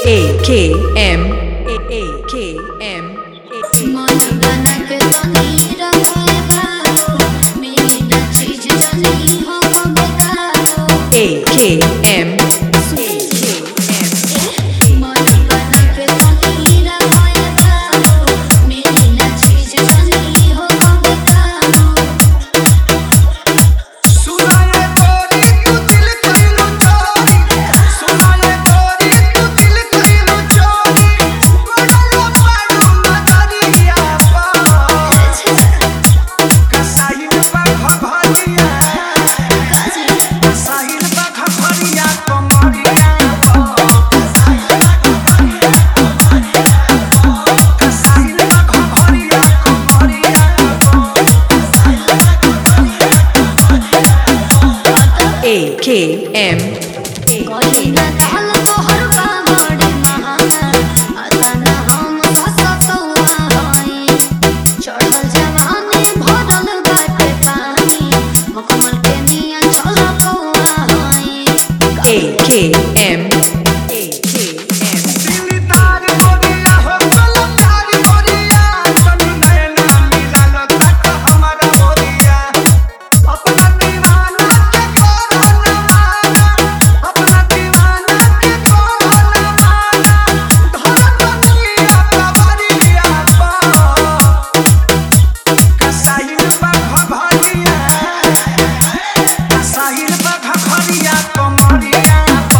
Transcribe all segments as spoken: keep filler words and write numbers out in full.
A K M A A K M मन बना के तनी रखले बाबू मेरी ना चीज जानी हो बेकारो A K M मन बना के तनी रखले बाबू मेरी ना चीज जानी हो बेकारो सुनाए गोरी तू दिल कइलो चोरी सुनाए गोरी तू दिल कइलो चोरी बड़लो पाडू नजरिया पा कसाई बा घघरिया कसाई बा घघरिया कमरिया पा कसाई बा घघरिया कमरिया A K M कोई ना कहल तोहर बाबड़ी महाना आता ना हम ससतुआ होई चढ़ल जवानी भरल बाटे पानी मखमल के निया चल कौआ होई A K M A K M दिलदार गोरिया हो कलमदार गोरिया तनी नैना मिलन तक हमारा गोरिया अपना दीवाना के करो न माना अपना दीवाना के करो न माना धर दुनिया कबरिया पा कसाई बा घघरिया कसाई बा घघरिया कमरिया पा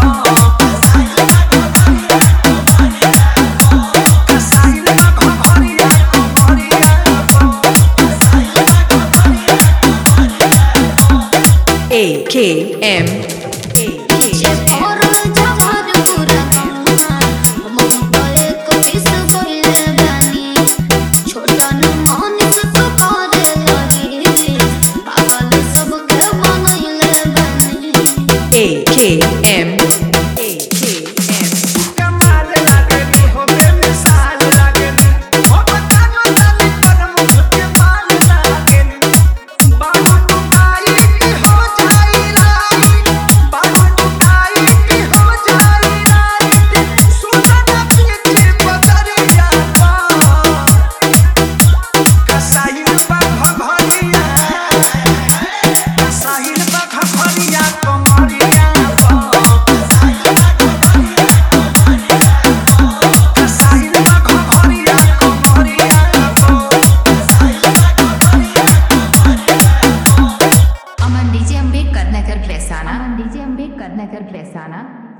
कसाई बा घघरिया कमरिया A K M A जे K M और जवान पूरा गौना हम पे को किस कोइले बानी छोटा न मन से पुकारे लगी पागल सब के मनइले बानी A K M A K M कमाल लागेली हो बेमिसाल लागेली हो बतानो जानी पर मुझ के माल लागेली बाबू टुकाई की हो जाई राई बाबू टुकाई की हो जाई राई सुना ना पीछे बदरिया पा कसाई बा घघरिया कसाई बा घघरिया कमरिया पा कसाई बा घघरिया कमरिया पा अमन डीजे अम्बेडकर नगर प्लेसाना अमन डीजे अम्बेडकर नगर प्लेसाना